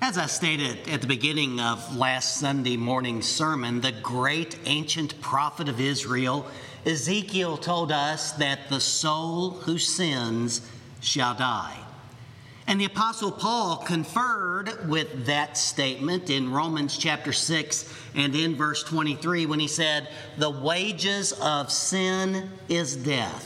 As I stated at the beginning of last Sunday morning's sermon, the great ancient prophet of Israel, Ezekiel, told us that the soul who sins shall die. And the Apostle Paul conferred with that statement in Romans chapter 6 and in verse 23 when he said, "The wages of sin is death."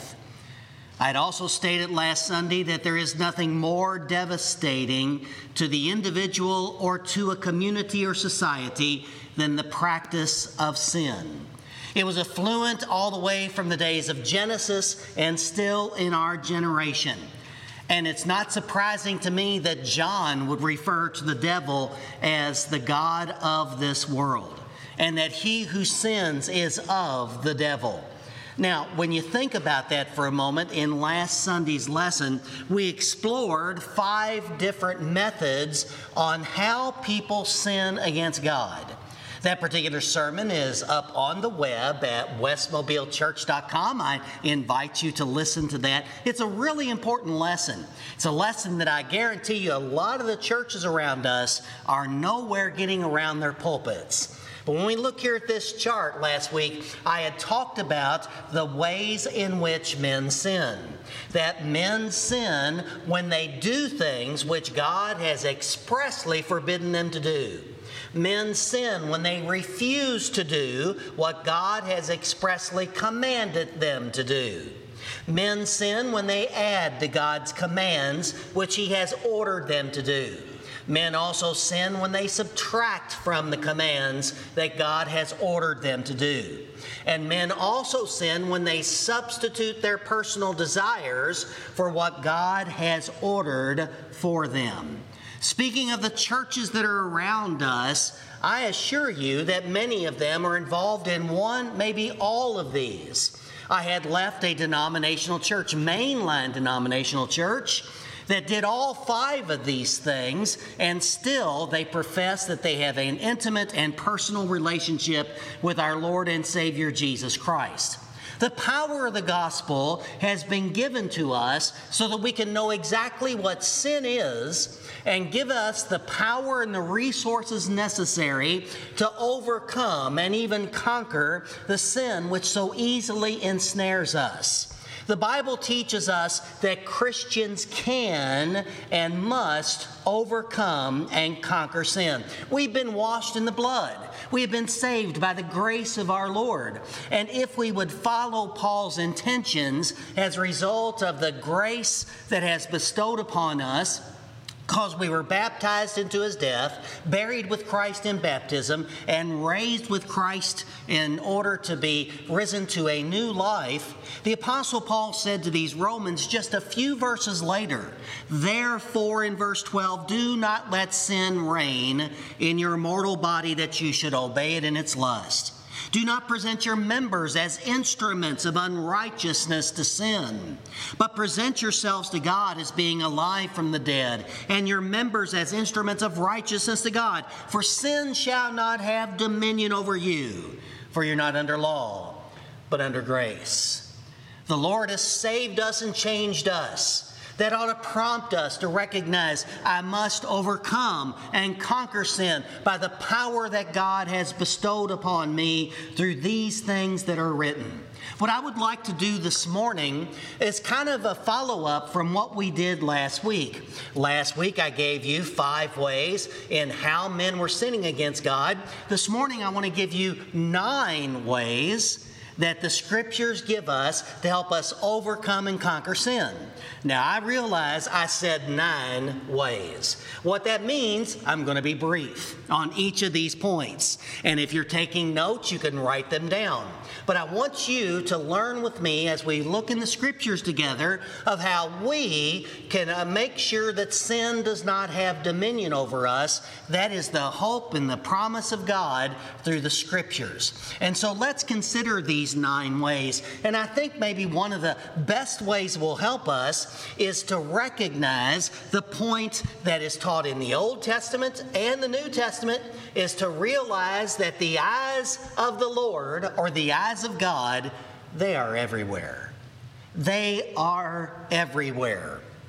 I had also stated last Sunday that there is nothing more devastating to the individual or to a community or society than the practice of sin. It was affluent all the way from the days of Genesis and still in our generation. And it's not surprising to me that John would refer to the devil as the god of this world, and that he who sins is of the devil. Now, when you think about that for a moment, in last Sunday's lesson, we explored 5 different methods on how people sin against God. That particular sermon is up on the web at westmobilechurch.com. I invite you to listen to that. It's a really important lesson. It's a lesson that I guarantee you a lot of the churches around us are nowhere getting around their pulpits. But when we look here at this chart last week, I had talked about the ways in which men sin. That men sin when they do things which God has expressly forbidden them to do. Men sin when they refuse to do what God has expressly commanded them to do. Men sin when they add to God's commands which He has ordered them to do. Men also sin when they subtract from the commands that God has ordered them to do. And men also sin when they substitute their personal desires for what God has ordered for them. Speaking of the churches that are around us, I assure you that many of them are involved in one, maybe all of these. I had left a denominational church, mainline denominational church, that did all 5 of these things, and still they profess that they have an intimate and personal relationship with our Lord and Savior Jesus Christ. The power of the gospel has been given to us so that we can know exactly what sin is and give us the power and the resources necessary to overcome and even conquer the sin which so easily ensnares us. The Bible teaches us that Christians can and must overcome and conquer sin. We've been washed in the blood. We have been saved by the grace of our Lord. And if we would follow Paul's intentions as a result of the grace that has bestowed upon us, because we were baptized into His death, buried with Christ in baptism, and raised with Christ in order to be risen to a new life, the Apostle Paul said to these Romans just a few verses later, "Therefore," in verse 12, "do not let sin reign in your mortal body that you should obey it in its lust. Do not present your members as instruments of unrighteousness to sin, but present yourselves to God as being alive from the dead, and your members as instruments of righteousness to God. For sin shall not have dominion over you, for you're not under law, but under grace." The Lord has saved us and changed us. That ought to prompt us to recognize I must overcome and conquer sin by the power that God has bestowed upon me through these things that are written. What I would like to do this morning is kind of a follow-up from what we did last week. Last week I gave you 5 ways in how men were sinning against God. This morning I want to give you 9 ways that the Scriptures give us to help us overcome and conquer sin. Now, I realize I said 9 ways. What that means, I'm going to be brief on each of these points. And if you're taking notes, you can write them down. But I want you to learn with me as we look in the Scriptures together of how we can make sure that sin does not have dominion over us. That is the hope and the promise of God through the Scriptures. And so let's consider these 9 ways. And I think maybe one of the best ways will help us is to recognize the point that is taught in the Old Testament and the New Testament, is to realize that the eyes of the Lord, or the eyes of God, they are everywhere. They are everywhere.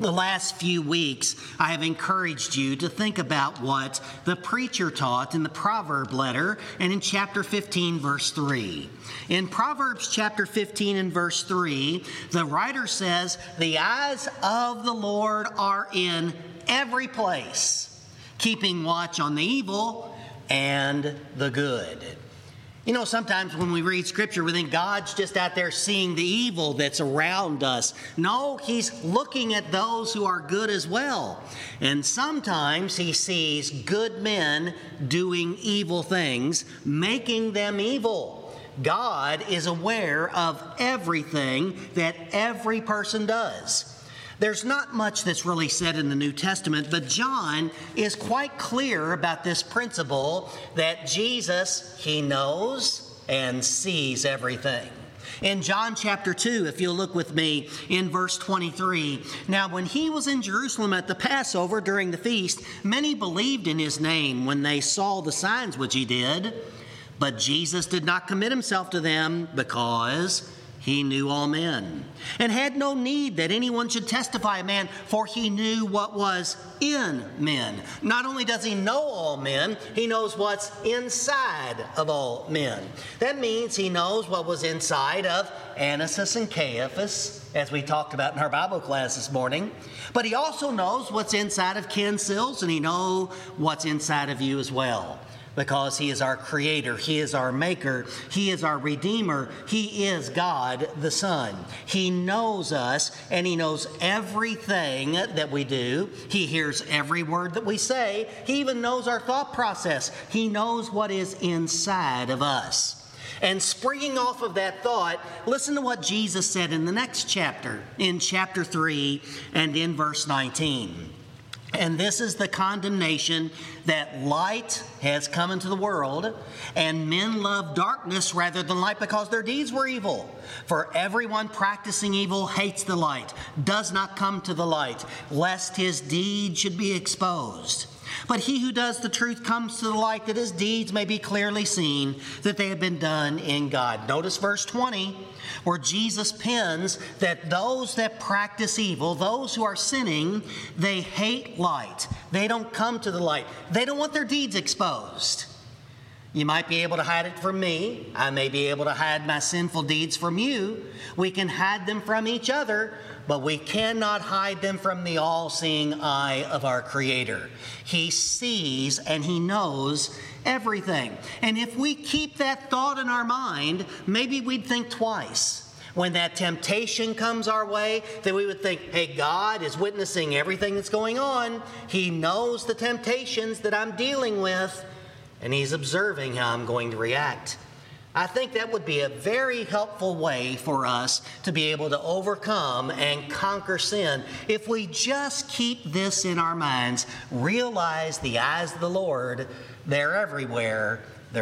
The last few weeks, I have encouraged you to think about what the preacher taught in the Proverb letter and in chapter 15, verse 3. In Proverbs chapter 15 and verse 3, the writer says, "The eyes of the Lord are in every place, keeping watch on the evil and the good." You know, sometimes when we read Scripture, we think God's just out there seeing the evil that's around us. No, He's looking at those who are good as well. And sometimes He sees good men doing evil things, making them evil. God is aware of everything that every person does. There's not much that's really said in the New Testament, but John is quite clear about this principle that Jesus, He knows and sees everything. In John chapter 2, if you'll look with me in verse 23, "Now when He was in Jerusalem at the Passover during the feast, many believed in His name when they saw the signs which He did. But Jesus did not commit Himself to them because He knew all men, and had no need that anyone should testify a man, for He knew what was in men." Not only does He know all men, He knows what's inside of all men. That means He knows what was inside of Annas and Caiaphas, as we talked about in our Bible class this morning. But He also knows what's inside of Ken Sills, and He knows what's inside of you as well. Because He is our Creator, He is our Maker, He is our Redeemer, He is God the Son. He knows us, and He knows everything that we do. He hears every word that we say. He even knows our thought process. He knows what is inside of us. And springing off of that thought, listen to what Jesus said in the next chapter, in chapter 3 and in verse 19. "And this is the condemnation, that light has come into the world, and men love darkness rather than light because their deeds were evil. For everyone practicing evil hates the light, does not come to the light, lest his deeds should be exposed. But he who does the truth comes to the light, that his deeds may be clearly seen, that they have been done in God." Notice verse 20, where Jesus pens that those that practice evil, those who are sinning, they hate light. They don't come to the light. They don't want their deeds exposed. You might be able to hide it from me. I may be able to hide my sinful deeds from you. We can hide them from each other, but we cannot hide them from the all-seeing eye of our Creator. He sees and He knows everything. And if we keep that thought in our mind, maybe we'd think twice. When that temptation comes our way, then we would think, hey, God is witnessing everything that's going on. He knows the temptations that I'm dealing with, and He's observing how I'm going to react. I think that would be a very helpful way for us to be able to overcome and conquer sin if we just keep this in our minds, realize the eyes of the Lord, they're everywhere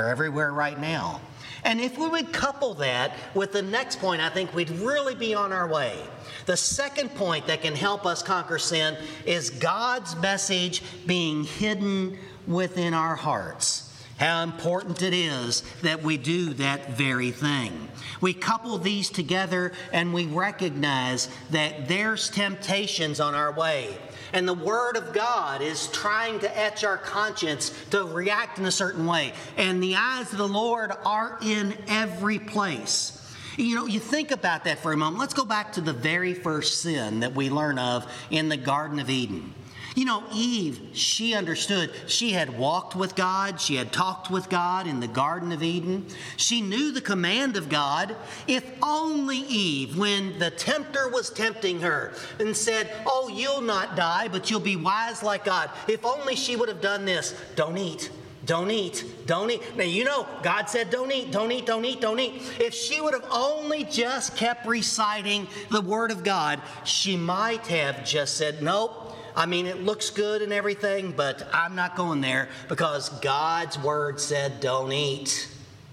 right now. And if we would couple that with the next point, I think we'd really be on our way. The second point that can help us conquer sin is God's message being hidden within our hearts. How important it is that we do that very thing. We couple these together and we recognize that there's temptations on our way. And the Word of God is trying to etch our conscience to react in a certain way. And the eyes of the Lord are in every place. You know, you think about that for a moment. Let's go back to the very first sin that we learn of in the Garden of Eden. You know, Eve, she understood. She had walked with God. She had talked with God in the Garden of Eden. She knew the command of God. If only Eve, when the tempter was tempting her and said, oh, you'll not die, but you'll be wise like God. If only she would have done this. Don't eat. Don't eat. Don't eat. Now, you know, God said, don't eat, don't eat, don't eat, don't eat. If she would have only just kept reciting the Word of God, she might have just said, nope. I mean, it looks good and everything, but I'm not going there because God's Word said don't eat.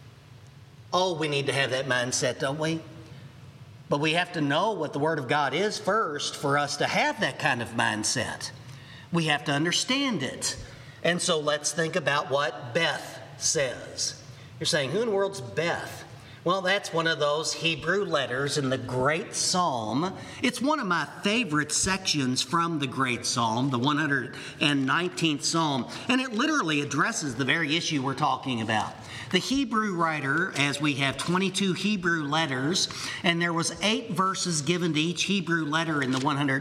Oh, we need to have that mindset, don't we? But we have to know what the Word of God is first for us to have that kind of mindset. We have to understand it. And so let's think about what Beth says. You're saying, who in the world's Beth? Well, that's one of those Hebrew letters in the Great Psalm. It's one of my favorite sections from the Great Psalm, the 119th Psalm, and it literally addresses the very issue we're talking about. The Hebrew writer, as we have 22 Hebrew letters, and there was 8 verses given to each Hebrew letter in the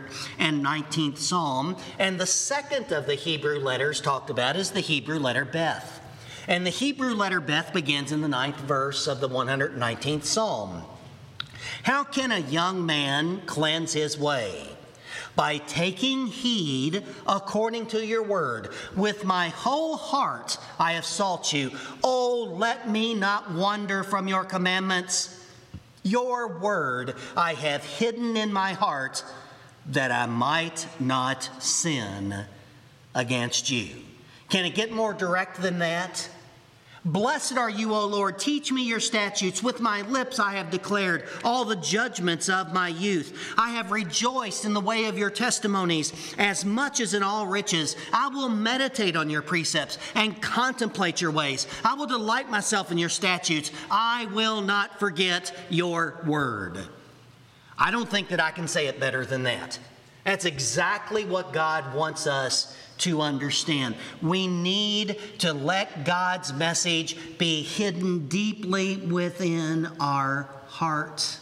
119th Psalm, and the second of the Hebrew letters talked about is the Hebrew letter Beth. And the Hebrew letter Beth begins in the 9th verse of the 119th Psalm. How can a young man cleanse his way? By taking heed according to your word. With my whole heart I have sought you. Oh, let me not wander from your commandments. Your word I have hidden in my heart, that I might not sin against you. Can it get more direct than that? Blessed are you, O Lord. Teach me your statutes. With my lips I have declared all the judgments of my youth. I have rejoiced in the way of your testimonies as much as in all riches. I will meditate on your precepts and contemplate your ways. I will delight myself in your statutes. I will not forget your word. I don't think that I can say it better than that. That's exactly what God wants us to understand. We need to let God's message be hidden deeply within our heart.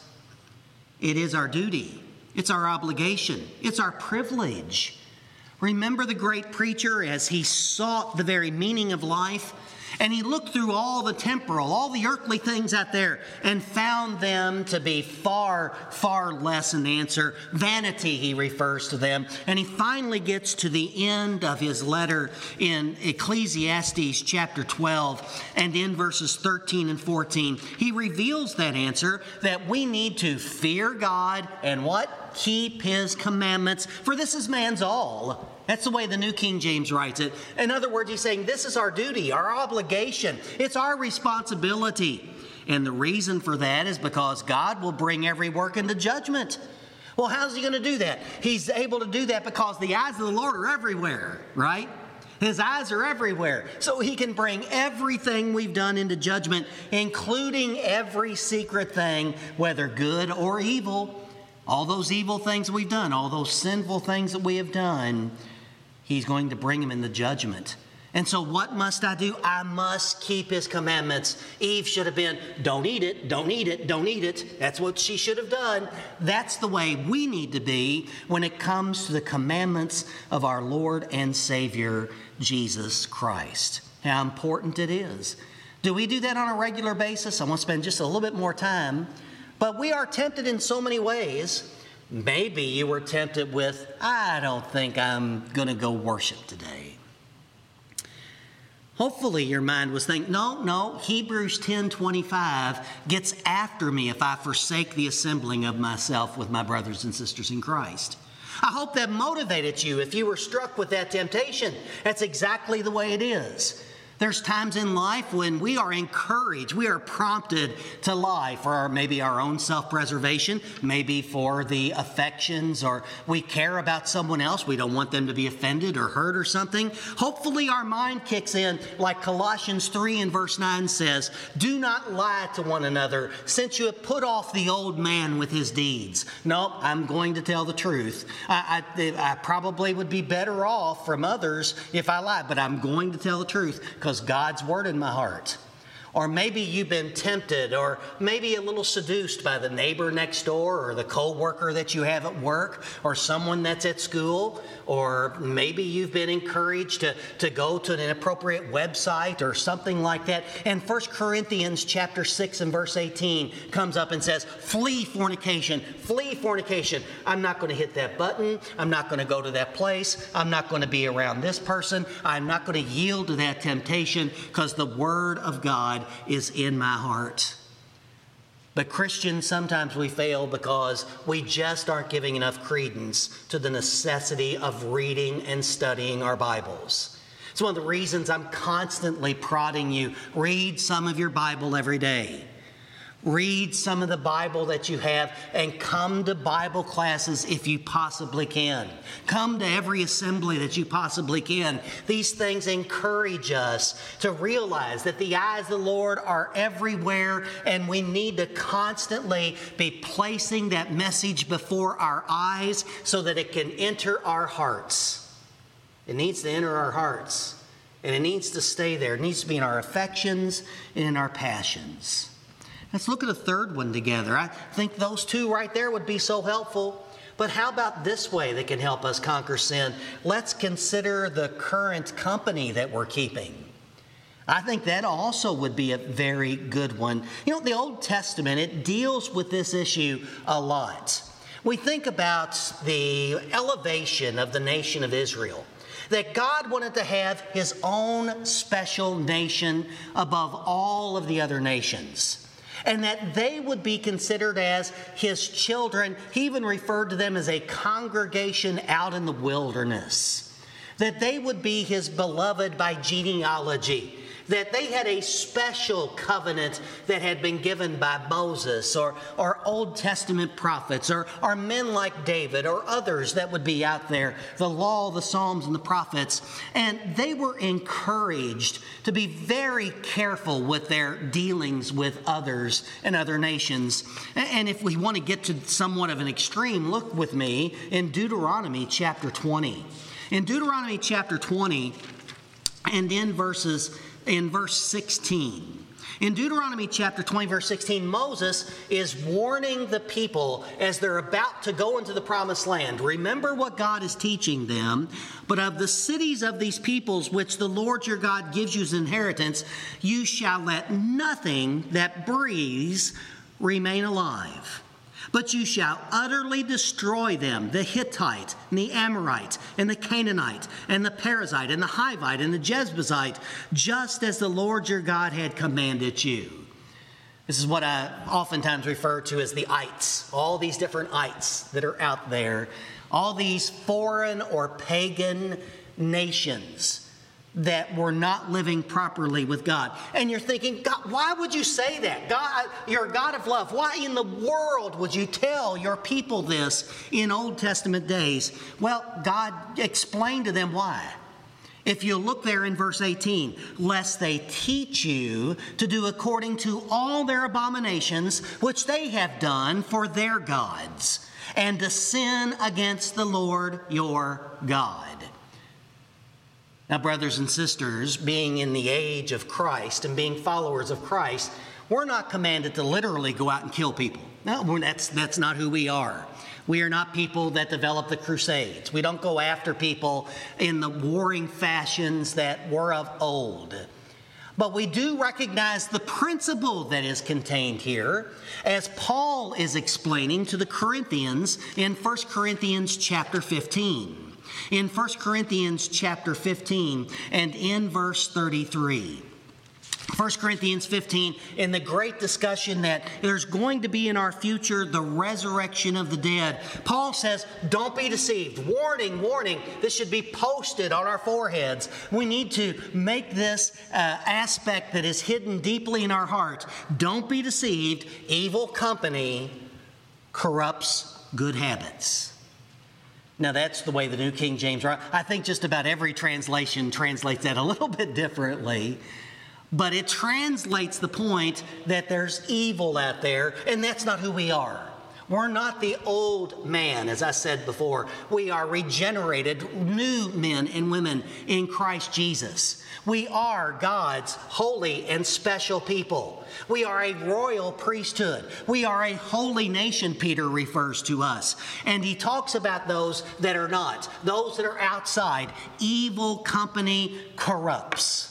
It is our duty. It's our obligation. It's our privilege. Remember the great preacher as he sought the very meaning of life, and he looked through all the temporal, all the earthly things out there, and found them to be far, far less an answer. Vanity, he refers to them. And he finally gets to the end of his letter in Ecclesiastes chapter 12, and in verses 13 and 14, he reveals that answer, that we need to fear God and what? Keep his commandments, for this is man's all. That's the way the New King James writes it. In other words, he's saying this is our duty, our obligation. It's our responsibility. And the reason for that is because God will bring every work into judgment. Well, how's he going to do that? He's able to do that because the eyes of the Lord are everywhere, right? His eyes are everywhere. So he can bring everything we've done into judgment, including every secret thing, whether good or evil. All those evil things we've done, all those sinful things that we have done, he's going to bring them in the judgment. And so what must I do? I must keep his commandments. Eve should have been, don't eat it, don't eat it, don't eat it. That's what she should have done. That's the way we need to be when it comes to the commandments of our Lord and Savior, Jesus Christ. How important it is. Do we do that on a regular basis? I want to spend just a little bit more time. But we are tempted in so many ways. Maybe you were tempted with, I don't think I'm going to go worship today. Hopefully your mind was thinking, no, Hebrews 10:25 gets after me if I forsake the assembling of myself with my brothers and sisters in Christ. I hope that motivated you if you were struck with that temptation. That's exactly the way it is. There's times in life when we are encouraged, we are prompted to lie for maybe our own self-preservation, maybe for the affections, or we care about someone else. We don't want them to be offended or hurt or something. Hopefully our mind kicks in like Colossians 3 and verse 9 says, do not lie to one another, since you have put off the old man with his deeds. No, I'm going to tell the truth. I probably would be better off from others if I lied, but I'm going to tell the truth because God's word in my heart. Or maybe you've been tempted or maybe a little seduced by the neighbor next door or the co-worker that you have at work or someone that's at school. Or maybe you've been encouraged to go to an inappropriate website or something like that. And 1 Corinthians chapter 6 and verse 18 comes up and says, flee fornication, flee fornication. I'm not going to hit that button. I'm not going to go to that place. I'm not going to be around this person. I'm not going to yield to that temptation because the word of God is in my heart. But Christians, sometimes we fail because we just aren't giving enough credence to the necessity of reading and studying our Bibles. It's one of the reasons I'm constantly prodding you, read some of your Bible every day. Read some of the Bible that you have and come to Bible classes if you possibly can. Come to every assembly that you possibly can. These things encourage us to realize that the eyes of the Lord are everywhere, and we need to constantly be placing that message before our eyes so that it can enter our hearts. It needs to enter our hearts, and it needs to stay there. It needs to be in our affections and in our passions. Let's look at a third one together. I think those two right there would be so helpful. But how about this way that can help us conquer sin? Let's consider the current company that we're keeping. I think that also would be a very good one. You know, the Old Testament, it deals with this issue a lot. We think about the elevation of the nation of Israel, that God wanted to have His own special nation above all of the other nations, and that they would be considered as His children. He even referred to them as a congregation out in the wilderness, that they would be His beloved by genealogy, that they had a special covenant that had been given by Moses or Old Testament prophets or men like David or others that would be out there, the law, the Psalms, and the prophets. And they were encouraged to be very careful with their dealings with others and other nations. And if we want to get to somewhat of an extreme, look with me in Deuteronomy chapter 20. In Deuteronomy chapter 20 and in verse 16. In Deuteronomy chapter 20, verse 16, Moses is warning the people as they're about to go into the promised land. Remember what God is teaching them. But of the cities of these peoples, which the Lord your God gives you as inheritance, you shall let nothing that breathes remain alive. But you shall utterly destroy them, the Hittite, and the Amorite, and the Canaanite, and the Perizzite, and the Hivite, and the Jebusite, just as the Lord your God had commanded you. This is what I oftentimes refer to as the ites, all these different ites that are out there, all these foreign or pagan nations that were not living properly with God. And you're thinking, God, why would you say that? God, you're a God of love. Why in the world would you tell your people this in Old Testament days? Well, God explained to them why. If you look there in verse 18, lest they teach you to do according to all their abominations which they have done for their gods, and to sin against the Lord your God. Now, brothers and sisters, being in the age of Christ and being followers of Christ, we're not commanded to literally go out and kill people. No, that's not who we are. We are not people that develop the Crusades. We don't go after people in the warring fashions that were of old. But we do recognize the principle that is contained here, as Paul is explaining to the Corinthians in 1 Corinthians chapter 15. In 1 Corinthians chapter 15 and in verse 33. 1 Corinthians 15, in the great discussion that there's going to be in our future the resurrection of the dead, Paul says, don't be deceived. Warning, warning. This should be posted on our foreheads. We need to make this aspect that is hidden deeply in our heart. Don't be deceived. Evil company corrupts good habits. Now, that's the way the New King James writes. I think just about every translation translates that a little bit differently. But it translates the point that there's evil out there, and that's not who we are. We're not the old man, as I said before. We are regenerated, new men and women in Christ Jesus. We are God's holy and special people. We are a royal priesthood. We are a holy nation, Peter refers to us. And he talks about those that are not, those that are outside. Evil company corrupts.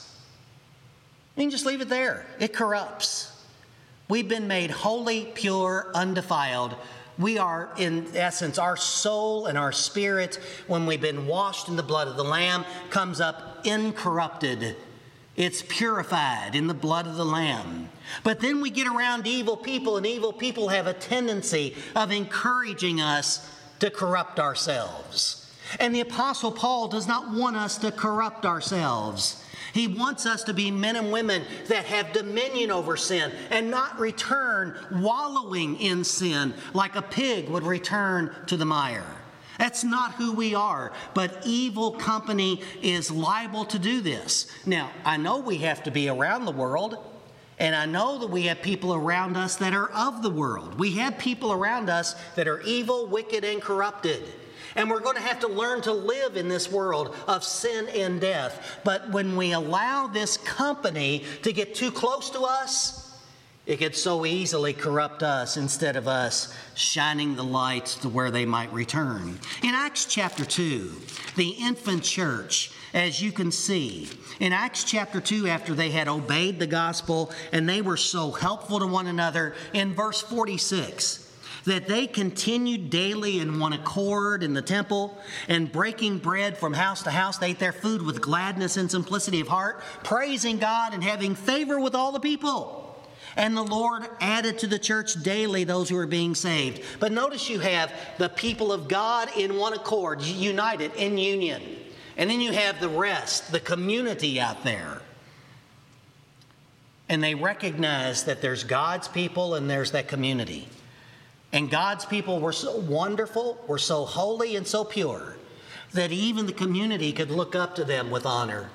You can just leave it there. It corrupts. We've been made holy, pure, undefiled. We are, in essence, our soul and our spirit, when we've been washed in the blood of the Lamb, comes up incorrupted. It's purified in the blood of the Lamb. But then we get around evil people, and evil people have a tendency of encouraging us to corrupt ourselves. And the Apostle Paul does not want us to corrupt ourselves. He wants us to be men and women that have dominion over sin and not return wallowing in sin like a pig would return to the mire. That's not who we are, but evil company is liable to do this. Now, I know we have to be around the world, and I know that we have people around us that are of the world. We have people around us that are evil, wicked, and corrupted. And we're going to have to learn to live in this world of sin and death. But when we allow this company to get too close to us, it could so easily corrupt us instead of us shining the light to where they might return. In Acts chapter 2, the infant church, as you can see, in Acts chapter 2, after they had obeyed the gospel and they were so helpful to one another, in verse 46, that they continued daily in one accord in the temple, and breaking bread from house to house, they ate their food with gladness and simplicity of heart, praising God and having favor with all the people. And the Lord added to the church daily those who were being saved. But notice you have the people of God in one accord, united in union. And then you have the rest, the community out there. And they recognize that there's God's people and there's that community. And God's people were so wonderful, were so holy and so pure that even the community could look up to them with honor.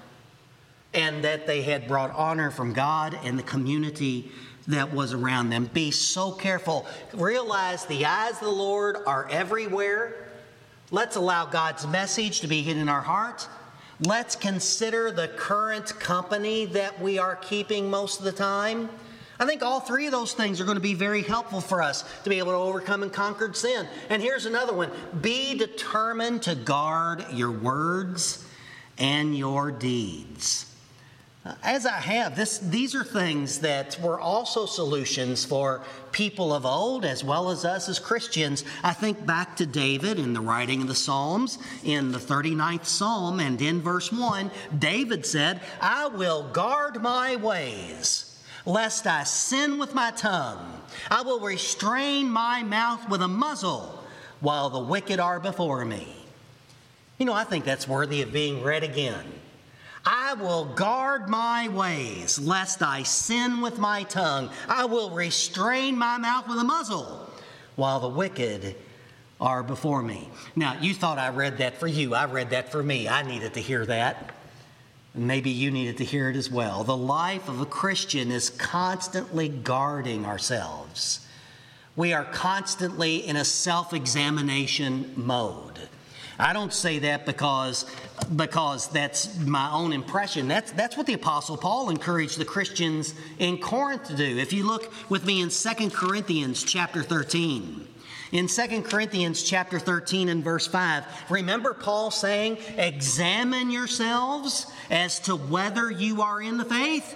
And that they had brought honor from God and the community that was around them. Be so careful. Realize the eyes of the Lord are everywhere. Let's allow God's message to be hidden in our heart. Let's consider the current company that we are keeping most of the time. I think all three of those things are going to be very helpful for us to be able to overcome and conquer sin. And here's another one. Be determined to guard your words and your deeds. As I have, these are things that were also solutions for people of old as well as us as Christians. I think back to David in the writing of the Psalms, in the 39th Psalm, and in verse 1, David said, I will guard my ways, lest I sin with my tongue. I will restrain my mouth with a muzzle while the wicked are before me. You know, I think that's worthy of being read again. I will guard my ways, lest I sin with my tongue. I will restrain my mouth with a muzzle while the wicked are before me. Now, you thought I read that for you. I read that for me. I needed to hear that. Maybe you needed to hear it as well. The life of a Christian is constantly guarding ourselves. We are constantly in a self-examination mode. I don't say that because that's my own impression. That's what the Apostle Paul encouraged the Christians in Corinth to do. If you look with me in 2 Corinthians chapter 13. In 2 Corinthians chapter 13 and verse 5, remember Paul saying, examine yourselves as to whether you are in the faith?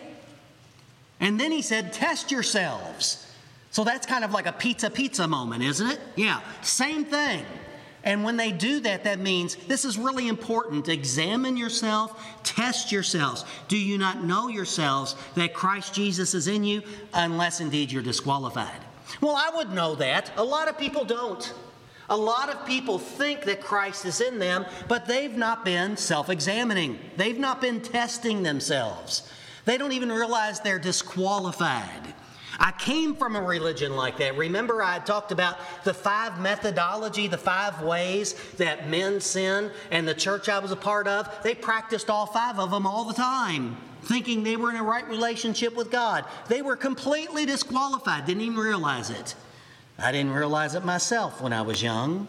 And then he said, test yourselves. So that's kind of like a pizza moment, isn't it? Yeah, same thing. And when they do that, that means this is really important. Examine yourself, test yourselves. Do you not know yourselves that Christ Jesus is in you, unless indeed you're disqualified? Well, I would know that. A lot of people don't. A lot of people think that Christ is in them, but they've not been self-examining. They've not been testing themselves. They don't even realize they're disqualified. I came from a religion like that. Remember, I talked about the 5 methodology, the 5 ways that men sin, and the church I was a part of, they practiced all 5 of them all the time, thinking they were in a right relationship with God. They were completely disqualified, didn't even realize it. I didn't realize it myself when I was young,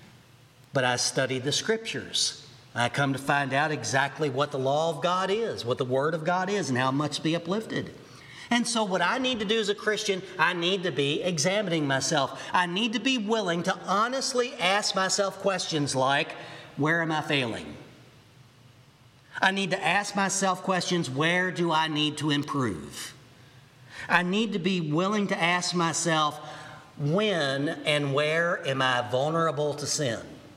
but I studied the Scriptures. I come to find out exactly what the law of God is, what the Word of God is, and how much to be uplifted. And so what I need to do as a Christian, I need to be examining myself. I need to be willing to honestly ask myself questions like, where am I failing? I need to ask myself questions, where do I need to improve? I need to be willing to ask myself, when and where am I vulnerable to sin?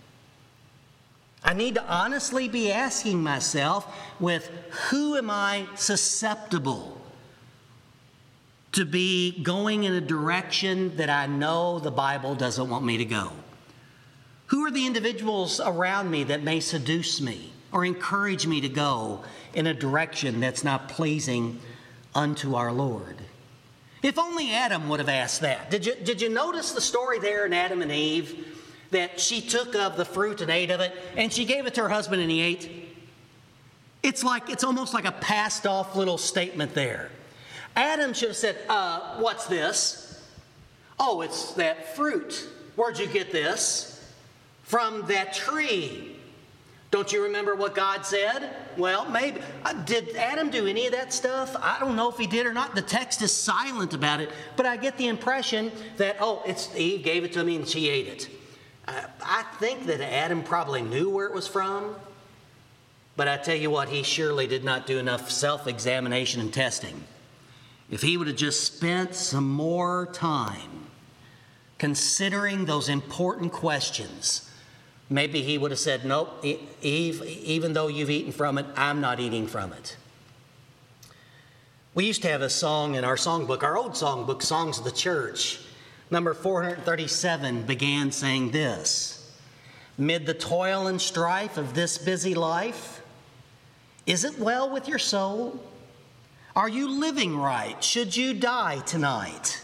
I need to honestly be asking myself, with who am I susceptible to be going in a direction that I know the Bible doesn't want me to go? Who are the individuals around me that may seduce me or encourage me to go in a direction that's not pleasing unto our Lord? If only Adam would have asked that. Did you notice the story there in Adam and Eve? That she took of the fruit and ate of it, and she gave it to her husband and he ate? It's almost like a passed off little statement there. Adam should have said, what's this? Oh, it's that fruit. Where'd you get this? From that tree. Don't you remember what God said? Well, maybe. Did Adam do any of that stuff? I don't know if he did or not. The text is silent about it, but I get the impression that, Eve gave it to me and she ate it. I think that Adam probably knew where it was from, but I tell you what, he surely did not do enough self-examination and testing. If he would have just spent some more time considering those important questions, maybe he would have said, nope, Eve, even though you've eaten from it, I'm not eating from it. We used to have a song in our songbook, our old songbook, Songs of the Church. Number 437 began saying this: "Mid the toil and strife of this busy life, is it well with your soul? Are you living right? Should you die tonight?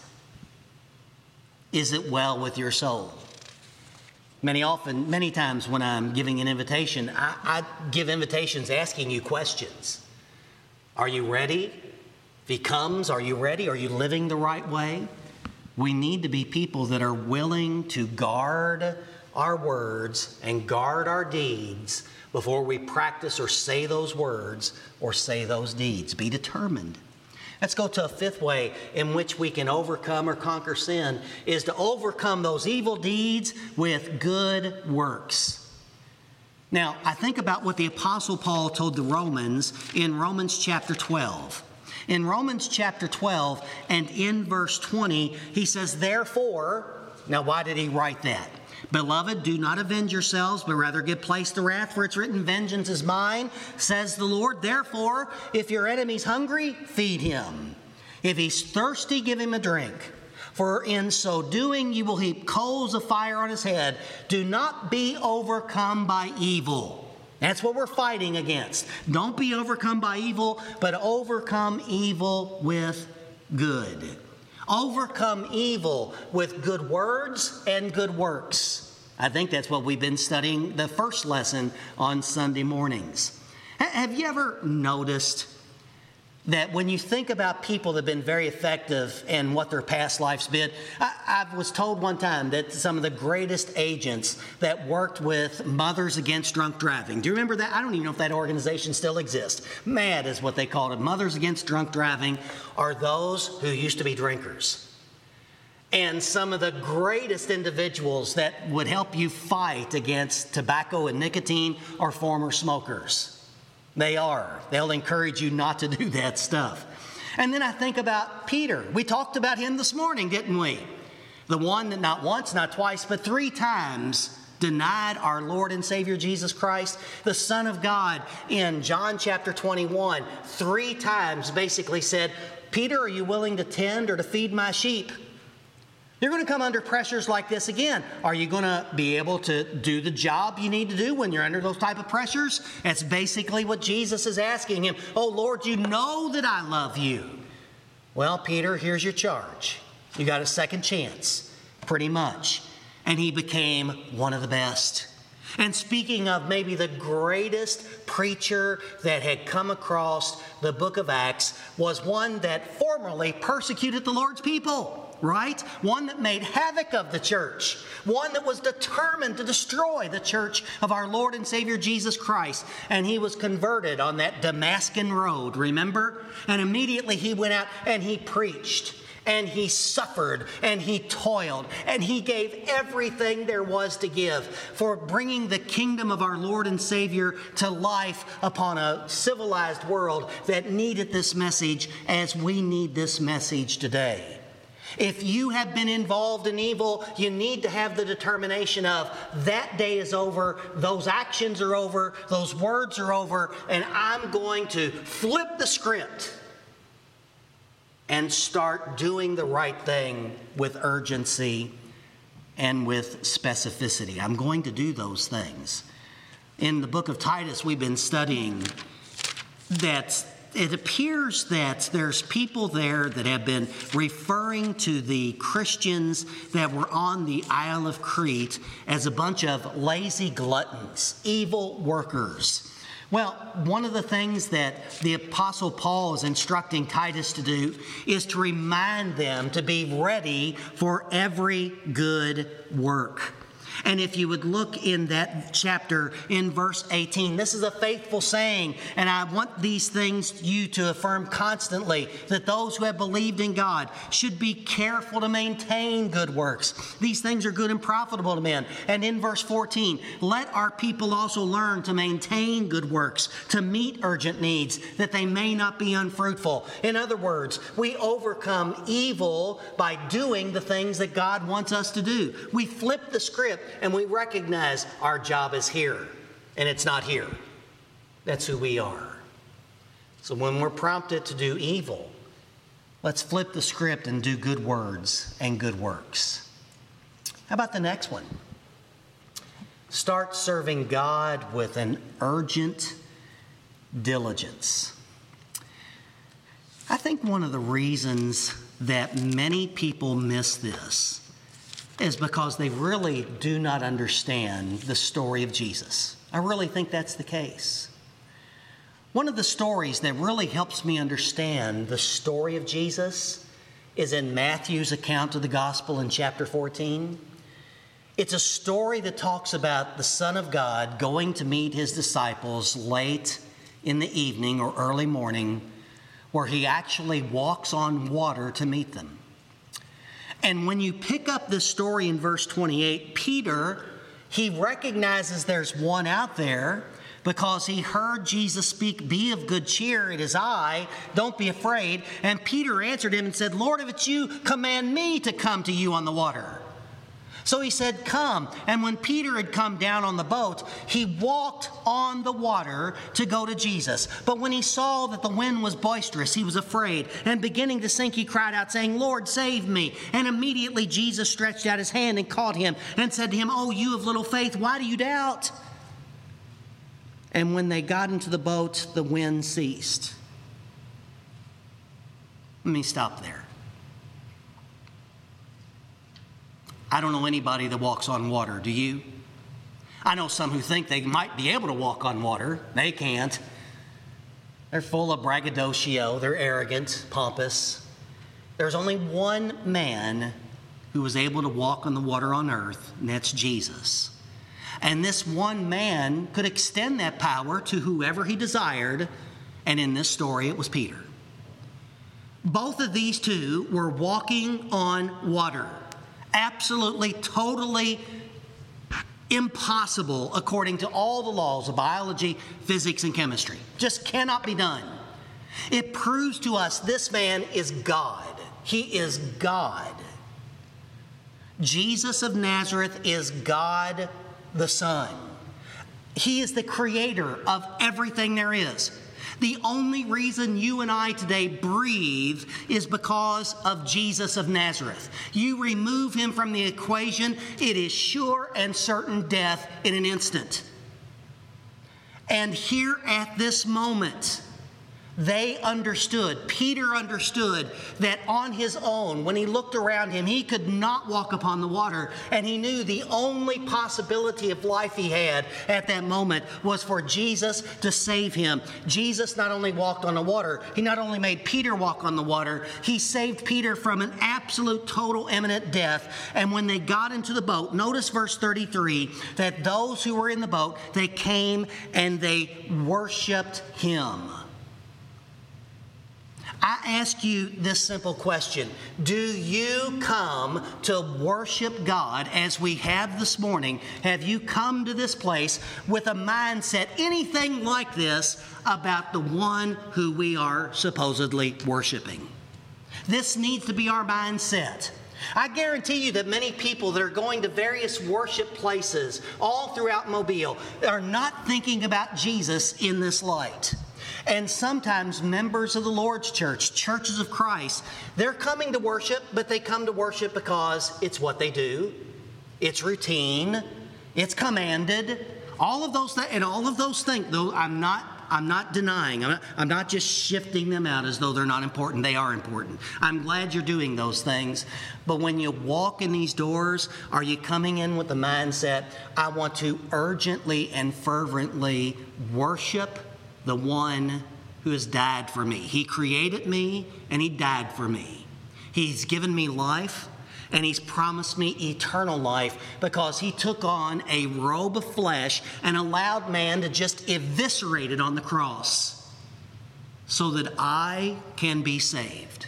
Is it well with your soul?" Many times when I'm giving an invitation, I give invitations asking you questions. Are you ready? If he comes, are you ready? Are you living the right way? We need to be people that are willing to guard our words and guard our deeds before we practice or say those words or say those deeds. Be determined. Let's go to a fifth way in which we can overcome or conquer sin, is to overcome those evil deeds with good works. Now, I think about what the Apostle Paul told the Romans in Romans chapter 12. In Romans chapter 12 and in verse 20, he says, "Therefore," now why did he write that? "Beloved, do not avenge yourselves, but rather give place to wrath, for it's written, 'Vengeance is mine, says the Lord.' Therefore, if your enemy's hungry, feed him. If he's thirsty, give him a drink. For in so doing, you will heap coals of fire on his head. Do not be overcome by evil." That's what we're fighting against. Don't be overcome by evil, but overcome evil with good. Overcome evil with good words and good works. I think that's what we've been studying the first lesson on Sunday mornings. Have you ever noticed that when you think about people that have been very effective in what their past life's been, I was told one time that some of the greatest agents that worked with Mothers Against Drunk Driving. Do you remember that? I don't even know if that organization still exists. MAD is what they called it. Mothers Against Drunk Driving are those who used to be drinkers. And some of the greatest individuals that would help you fight against tobacco and nicotine are former smokers. They'll encourage you not to do that stuff. And then I think about Peter. We talked about him this morning, didn't we? The one that not once, not twice, but 3 times denied our Lord and Savior Jesus Christ. The Son of God in John chapter 21, 3 times basically said, "Peter, are you willing to tend or to feed my sheep?" You're going to come under pressures like this again. Are you going to be able to do the job you need to do when you're under those type of pressures? That's basically what Jesus is asking him. "Oh, Lord, you know that I love you." Well, Peter, here's your charge. You got a second chance, pretty much. And he became one of the best. And speaking of maybe the greatest preacher that had come across the book of Acts was one that formerly persecuted the Lord's people. Right? One that made havoc of the church. One that was determined to destroy the church of our Lord and Savior Jesus Christ. And he was converted on that Damascus road, remember? And immediately he went out and he preached. And he suffered and he toiled and he gave everything there was to give for bringing the kingdom of our Lord and Savior to life upon a civilized world that needed this message as we need this message today. If you have been involved in evil, you need to have the determination of that day is over, those actions are over, those words are over, and I'm going to flip the script and start doing the right thing with urgency and with specificity. I'm going to do those things. in the book of Titus we've been studying that it appears that there's people there that have been referring to the Christians that were on the Isle of Crete as a bunch of lazy gluttons, evil workers. Well, one of the things that the Apostle Paul is instructing Titus to do is to remind them to be ready for every good work. And if you would look in that chapter in verse 18, this is a faithful saying, and I want these things you to affirm constantly, that those who have believed in God should be careful to maintain good works. These things are good and profitable to men. And in verse 14, let our people also learn to maintain good works, to meet urgent needs, that they may not be unfruitful. In other words, we overcome evil by doing the things that God wants us to do. We flip the script and we recognize our job is here, and it's not here. That's who we are. So when we're prompted to do evil, let's flip the script and do good words and good works. How about the next one? Start serving God with an urgent diligence. I think one of the reasons that many people miss this is because they really do not understand the story of Jesus. I really think that's the case. One of the stories that really helps me understand the story of Jesus is in Matthew's account of the gospel in chapter 14. It's a story that talks about the Son of God going to meet his disciples late in the evening or early morning, where he actually walks on water to meet them. And when you pick up this story in verse 28, Peter, he recognizes there's one out there because he heard Jesus speak, "Be of good cheer, it is I, don't be afraid." And Peter answered him and said, "Lord, if it's you, command me to come to you on the water." So he said, "Come." And when Peter had come down on the boat, he walked on the water to go to Jesus. But when he saw that the wind was boisterous, he was afraid. And beginning to sink, he cried out, saying, "Lord, save me." And immediately Jesus stretched out his hand and caught him and said to him, "Oh, you of little faith, why do you doubt?" And when they got into the boat, the wind ceased. Let me stop there. I don't know anybody that walks on water. Do you? I know some who think they might be able to walk on water. They can't. They're full of braggadocio. They're arrogant, pompous. There's only one man who was able to walk on the water on earth, and that's Jesus. And this one man could extend that power to whoever he desired, and in this story it was Peter. Both of these two were walking on water. Absolutely, totally impossible according to all the laws of biology, physics, and chemistry. Just cannot be done. It proves to us this man is God. He is God. Jesus of Nazareth is God the Son. He is the creator of everything there is. The only reason you and I today breathe is because of Jesus of Nazareth. You remove him from the equation, it is sure and certain death in an instant. And here at this moment, they understood, Peter understood that on his own, when he looked around him, he could not walk upon the water. And he knew the only possibility of life he had at that moment was for Jesus to save him. Jesus not only walked on the water, he not only made Peter walk on the water, he saved Peter from an absolute, total, imminent death. And when they got into the boat, notice verse 33, that those who were in the boat, they came and they worshiped him. I ask you this simple question. Do you come to worship God as we have this morning? Have you come to this place with a mindset, anything like this, about the one who we are supposedly worshiping? This needs to be our mindset. I guarantee you that many people that are going to various worship places all throughout Mobile are not thinking about Jesus in this light. And sometimes members of the Lord's church, churches of Christ, they're coming to worship, but they come to worship because it's what they do. It's routine. It's commanded. All of those and all of those things, though I'm not denying. I'm not just shifting them out as though they're not important. They are important. I'm glad you're doing those things. But when you walk in these doors, are you coming in with the mindset, I want to urgently and fervently worship the one who has died for me? He created me and he died for me. He's given me life. And he's promised me eternal life because he took on a robe of flesh and allowed man to just eviscerate it on the cross so that I can be saved.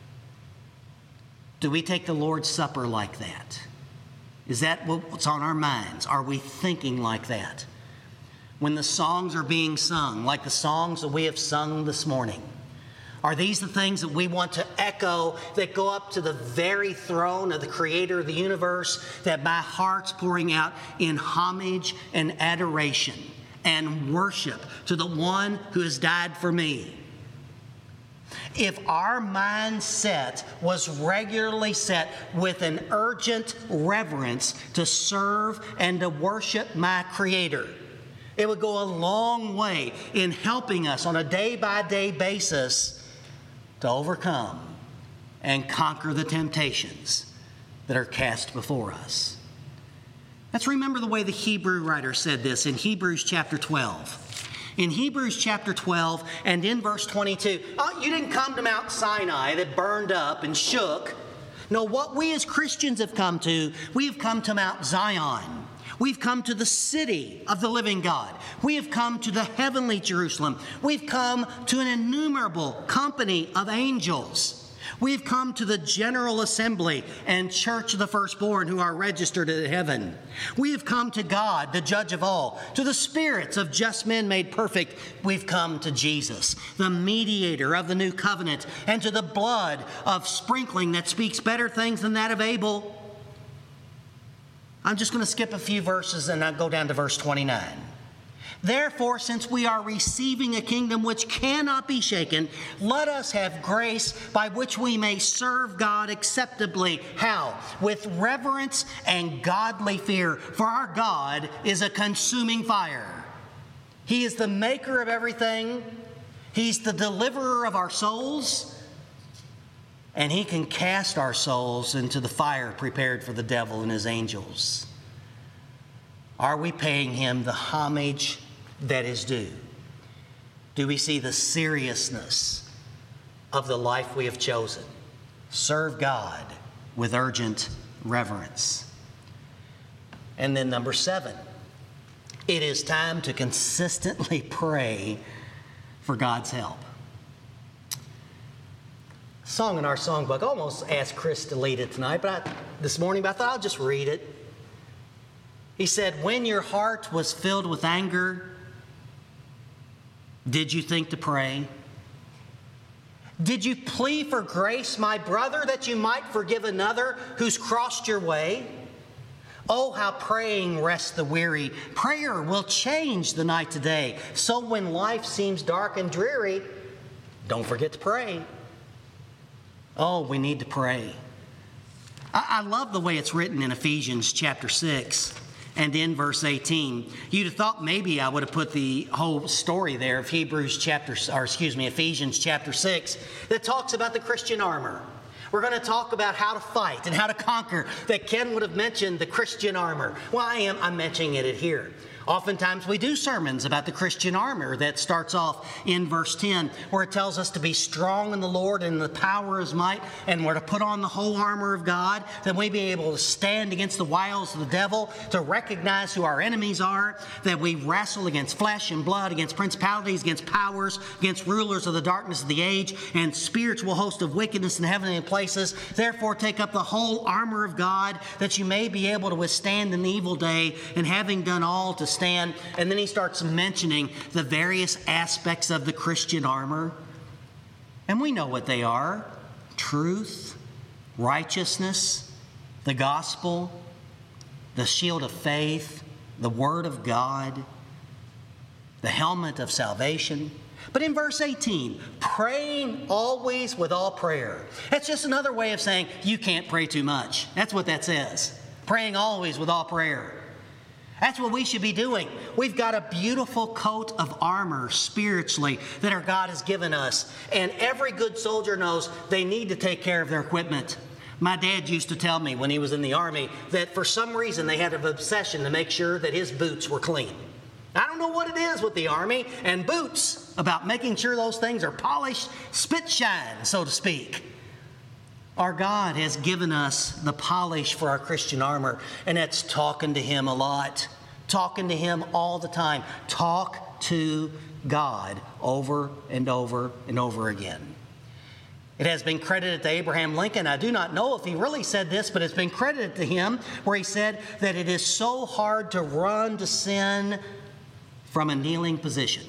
Do we take the Lord's Supper like that? Is that what's on our minds? Are we thinking like that? When the songs are being sung, like the songs that we have sung this morning, are these the things that we want to echo that go up to the very throne of the Creator of the universe, that my heart's pouring out in homage and adoration and worship to the one who has died for me? If our mindset was regularly set with an urgent reverence to serve and to worship my Creator, it would go a long way in helping us on a day-by-day basis to overcome and conquer the temptations that are cast before us. Let's remember the way the Hebrew writer said this in Hebrews chapter 12. In Hebrews chapter 12 and in verse 22, you didn't come to Mount Sinai that burned up and shook. No, what we as Christians have come to, we've come to Mount Zion. We've come to the city of the living God. We have come to the heavenly Jerusalem. We've come to an innumerable company of angels. We've come to the general assembly and church of the firstborn who are registered in heaven. We have come to God, the judge of all, to the spirits of just men made perfect. We've come to Jesus, the mediator of the new covenant, and to the blood of sprinkling that speaks better things than that of Abel. I'm just going to skip a few verses and I'll go down to verse 29. Therefore, since we are receiving a kingdom which cannot be shaken, let us have grace by which we may serve God acceptably. How? With reverence and godly fear, for our God is a consuming fire. He is the maker of everything. He's the deliverer of our souls. And he can cast our souls into the fire prepared for the devil and his angels. Are we paying him the homage that is due? Do we see the seriousness of the life we have chosen? Serve God with urgent reverence. And then number 7, it is time to consistently pray for God's help. Song in our songbook. I almost asked Chris to lead it tonight, this morning, but I thought I'll just read it. He said, when your heart was filled with anger, did you think to pray? Did you plead for grace, my brother, that you might forgive another who's crossed your way? Oh, how praying rests the weary. Prayer will change the night to day. So when life seems dark and dreary, don't forget to pray. Oh, we need to pray. I love the way it's written in Ephesians chapter 6 and in verse 18. You'd have thought maybe I would have put the whole story there of Ephesians chapter 6 that talks about the Christian armor. We're going to talk about how to fight and how to conquer. That Ken would have mentioned the Christian armor. Well, I'm mentioning it here. Oftentimes we do sermons about the Christian armor that starts off in verse 10 where it tells us to be strong in the Lord and in the power of His might, and we're to put on the whole armor of God that we be able to stand against the wiles of the devil, to recognize who our enemies are, that we wrestle against flesh and blood, against principalities, against powers, against rulers of the darkness of the age, and spiritual hosts of wickedness in heavenly places. Therefore take up the whole armor of God that you may be able to withstand in the evil day, and having done all to stand. And then he starts mentioning the various aspects of the Christian armor. And we know what they are: truth, righteousness, the gospel, the shield of faith, the word of God, the helmet of salvation. But in verse 18, praying always with all prayer. That's just another way of saying you can't pray too much. That's what that says. Praying always with all prayer. That's what we should be doing. We've got a beautiful coat of armor spiritually that our God has given us. And every good soldier knows they need to take care of their equipment. My dad used to tell me when he was in the Army that for some reason they had an obsession to make sure that his boots were clean. I don't know what it is with the Army and boots about making sure those things are polished, spit shine, so to speak. Our God has given us the polish for our Christian armor, and that's talking to Him a lot. Talking to Him all the time. Talk to God over and over and over again. It has been credited to Abraham Lincoln. I do not know if he really said this, but it's been credited to him where he said that it is so hard to run to sin from a kneeling position.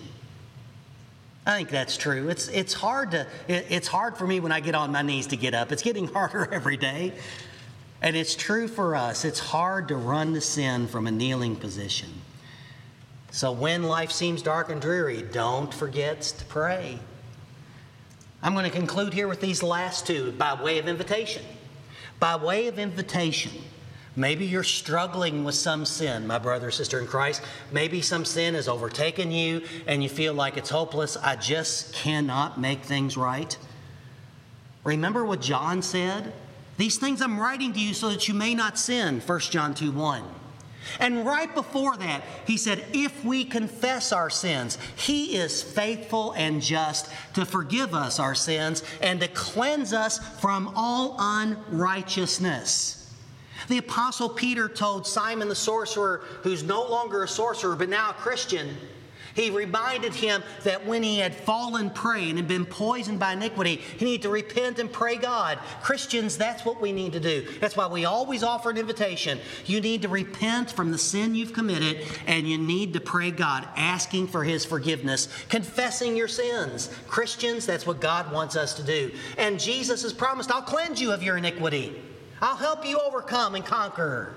I think that's true. It's hard for me when I get on my knees to get up. It's getting harder every day. And it's true for us. It's hard to run to sin from a kneeling position. So when life seems dark and dreary, don't forget to pray. I'm going to conclude here with these last two by way of invitation. By way of invitation. Maybe you're struggling with some sin, my brother or sister in Christ. Maybe some sin has overtaken you and you feel like it's hopeless. I just cannot make things right. Remember what John said? These things I'm writing to you so that you may not sin, 1 John 2:1. And right before that, he said, if we confess our sins, He is faithful and just to forgive us our sins and to cleanse us from all unrighteousness. The Apostle Peter told Simon the sorcerer, who's no longer a sorcerer but now a Christian, he reminded him that when he had fallen prey and had been poisoned by iniquity, he needed to repent and pray God. Christians, that's what we need to do. That's why we always offer an invitation. You need to repent from the sin you've committed, and you need to pray God, asking for His forgiveness, confessing your sins. Christians, that's what God wants us to do. And Jesus has promised, I'll cleanse you of your iniquity. I'll help you overcome and conquer.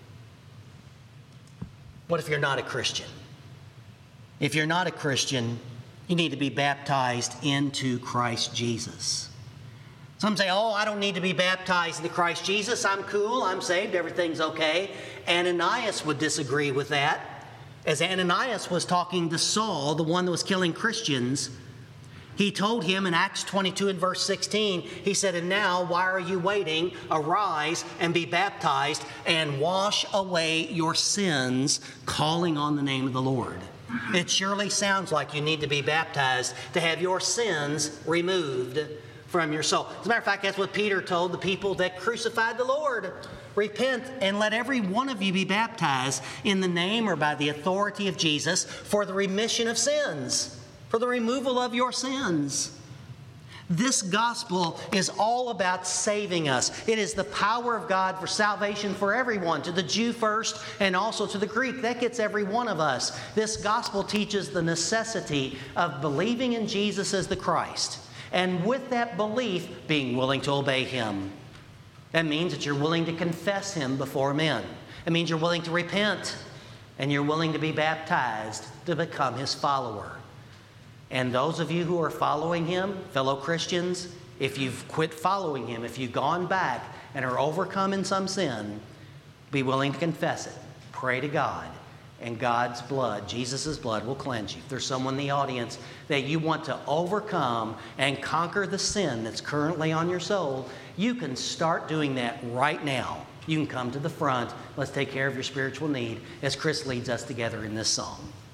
What if you're not a Christian? If you're not a Christian, you need to be baptized into Christ Jesus. Some say, oh, I don't need to be baptized into Christ Jesus. I'm cool, I'm saved, everything's okay. Ananias would disagree with that. As Ananias was talking to Saul, the one that was killing Christians, he told him in Acts 22 and verse 16, he said, and now, why are you waiting? Arise and be baptized and wash away your sins, calling on the name of the Lord. It surely sounds like you need to be baptized to have your sins removed from your soul. As a matter of fact, that's what Peter told the people that crucified the Lord. Repent and let every one of you be baptized in the name or by the authority of Jesus for the remission of sins, for the removal of your sins. This gospel is all about saving us. It is the power of God for salvation for everyone, to the Jew first and also to the Greek. That gets every one of us. This gospel teaches the necessity of believing in Jesus as the Christ, and with that belief, being willing to obey Him. That means that you're willing to confess Him before men. It means you're willing to repent, and you're willing to be baptized to become His follower. And those of you who are following Him, fellow Christians, if you've quit following Him, if you've gone back and are overcome in some sin, be willing to confess it. Pray to God, and God's blood, Jesus' blood, will cleanse you. If there's someone in the audience that you want to overcome and conquer the sin that's currently on your soul, you can start doing that right now. You can come to the front. Let's take care of your spiritual need as Chris leads us together in this song.